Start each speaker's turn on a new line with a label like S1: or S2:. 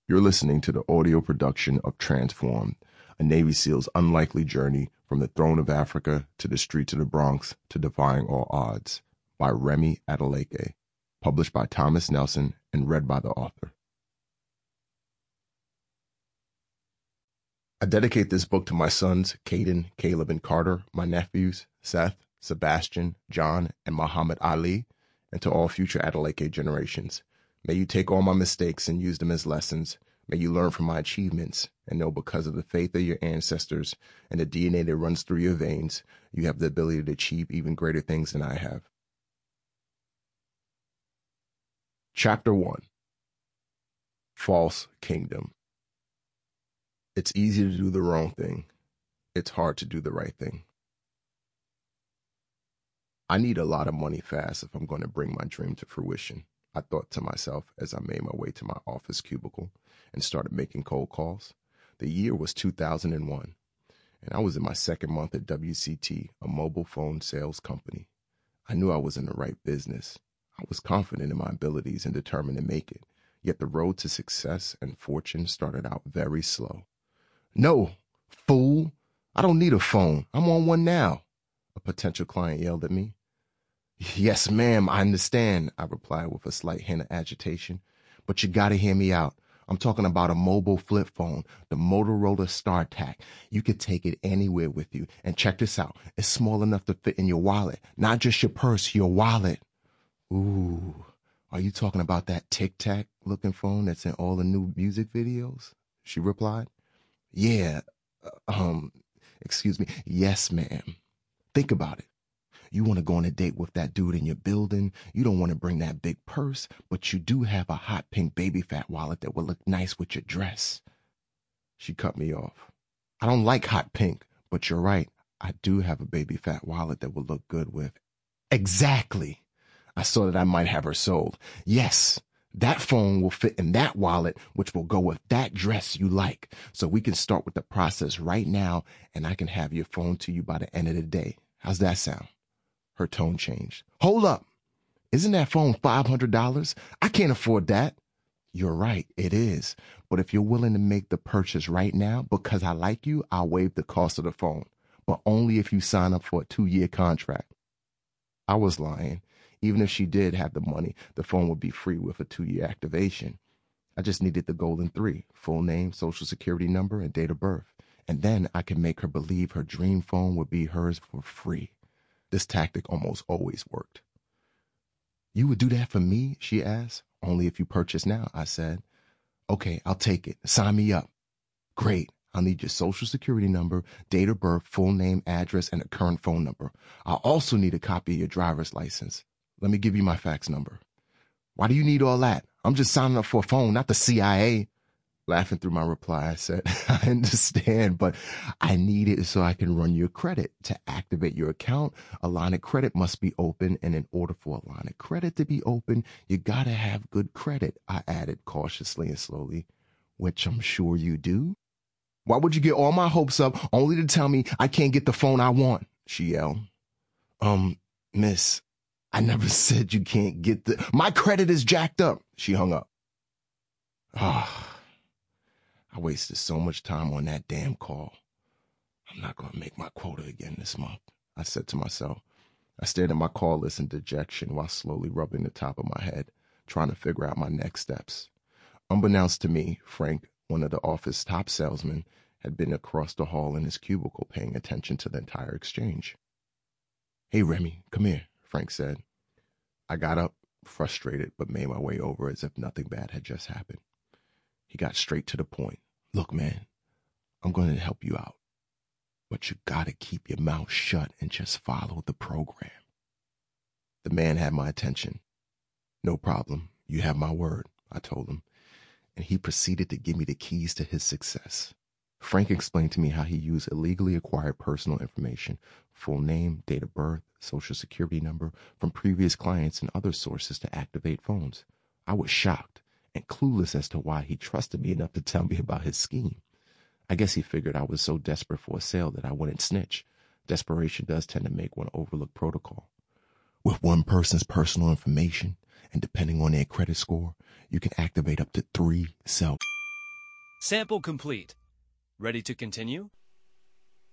S1: You're listening to the audio production of Transformed, a Navy SEAL's unlikely journey from the throne of Africa to the streets of the Bronx to defying all odds, by Remy Adeleke, published by Thomas Nelson and read by the author. I dedicate this book to my sons, Caden, Caleb, and Carter, my nephews, Seth, Sebastian, John, and Muhammad Ali, and to all future Adeleke generations. May you take all my mistakes and use them as lessons. May you learn from my achievements and know because of the faith of your ancestors and the DNA that runs through your veins, you have the ability to achieve even greater things than I have. Chapter 1. False Kingdom. It's easy to do the wrong thing. It's hard to do the right thing. I need a lot of money fast if I'm going to bring my dream to fruition, I thought to myself as I made my way to my office cubicle and started making cold calls. The year was 2001, and I was in my second month at WCT, a mobile phone sales company. I knew I was in the right business. I was confident in my abilities and determined to make it, yet the road to success and fortune started out very slow. "No, fool! I don't need a phone. I'm on one now," a potential client yelled at me. "Yes, ma'am, I understand," I replied with a slight hint of agitation. "But you gotta hear me out. I'm talking about a mobile flip phone, the Motorola StarTAC. You could take it anywhere with you. And check this out. It's small enough to fit in your wallet. Not just your purse, your wallet." "Ooh, are you talking about that Tic Tac looking phone that's in all the new music videos?" she replied. "Yeah, excuse me. Yes, ma'am. Think about it. You want to go on a date with that dude in your building. You don't want to bring that big purse, but you do have a hot pink baby fat wallet that will look nice with your dress." She cut me off. "I don't like hot pink, but you're right. I do have a baby fat wallet that will look good with." "Exactly." I saw that I might have her sold. "Yes, that phone will fit in that wallet, which will go with that dress you like. So we can start with the process right now, and I can have your phone to you by the end of the day. How's that sound?" Her tone changed. "Hold up. Isn't that phone $500? I can't afford that." "You're right, it is. But if you're willing to make the purchase right now, because I like you, I'll waive the cost of the phone. But only if you sign up for a 2-year contract." I was lying. Even if she did have the money, the phone would be free with a 2-year activation. I just needed the golden 3, full name, social security number, and date of birth. And then I could make her believe her dream phone would be hers for free. This tactic almost always worked. "You would do that for me?" she asked. "Only if you purchase now," I said. "Okay, I'll take it. Sign me up." "Great. I'll need your social security number, date of birth, full name, address, and a current phone number. I'll also need a copy of your driver's license. Let me give you my fax number." "Why do you need all that? I'm just signing up for a phone, not the CIA." Laughing through my reply, I said, "I understand, but I need it so I can run your credit. To activate your account, a line of credit must be open, and in order for a line of credit to be open, you gotta have good credit," I added cautiously and slowly. "Which I'm sure you do." "Why would you get all my hopes up only to tell me I can't get the phone I want?" she yelled. Miss, I never said you can't get my credit is jacked up." She hung up. I wasted so much time on that damn call. "I'm not going to make my quota again this month," I said to myself. I stared at my call list in dejection while slowly rubbing the top of my head, trying to figure out my next steps. Unbeknownst to me, Frank, one of the office's top salesmen, had been across the hall in his cubicle paying attention to the entire exchange. "Hey, Remy, come here," Frank said. I got up, frustrated, but made my way over as if nothing bad had just happened. He got straight to the point. "Look, man, I'm going to help you out, but you got to keep your mouth shut and just follow the program." The man had my attention. "No problem. You have my word," I told him, and he proceeded to give me the keys to his success. Frank explained to me how he used illegally acquired personal information, full name, date of birth, social security number, from previous clients and other sources to activate phones. I was shocked and clueless as to why he trusted me enough to tell me about his scheme. I guess he figured I was so desperate for a sale that I wouldn't snitch. Desperation does tend to make one overlook protocol. With one person's personal information, and depending on their credit score, you can activate up to 3 cell
S2: Sample complete. Ready to continue?